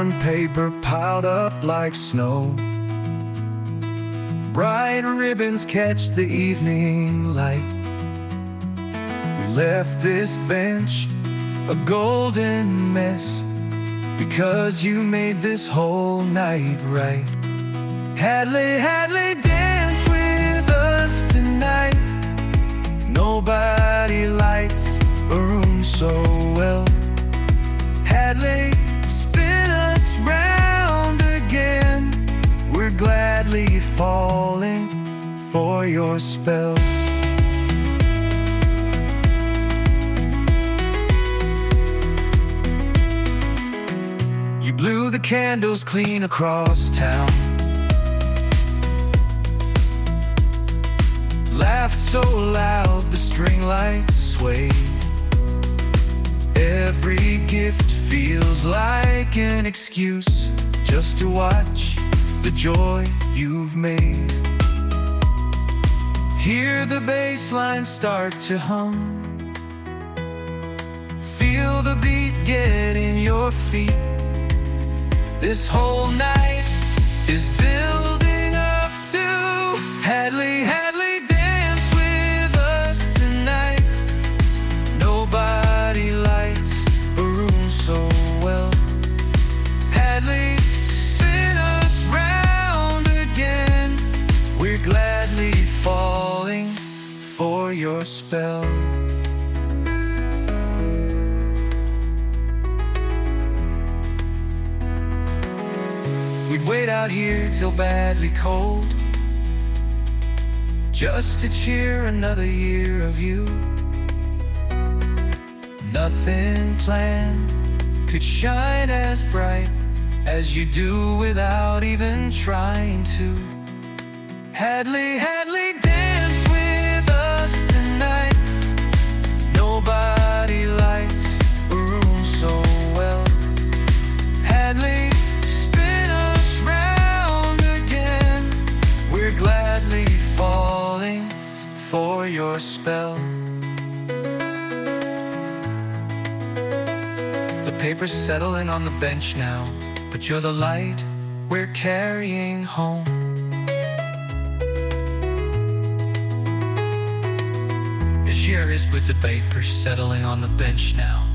and paper piled up like snow. Bright ribbons catch the evening light. We left this bench a golden mess, because you made this whole night right. Hadley, Hadley, dance with us tonight. Nobody lights a room so well. Hadley, spin us round again. We're gladly falling for your spell. You blew the candles clean across town, laughed so loud the string lights swayed. Every gift feels like an excuse just to watch the joy you've made. Hear the bass line start to hum, feel the beat get in your feet. This whole night is building up to Hadley, Hadley, dance with us tonight. Nobody lights a room so well. Hadley, spin us round again. We're gladly falling for your spell. We'd wait out here till badly cold, just to cheer another year of you. Nothing planned could shine as bright as you do without even trying to. Hadley, Hadley, dance with us tonight. Nobody lights a room so well. Hadley, gladly falling for your spell. The paper's settling on the bench now, but you're the light we're carrying home. As year is with the paper settling on the bench now.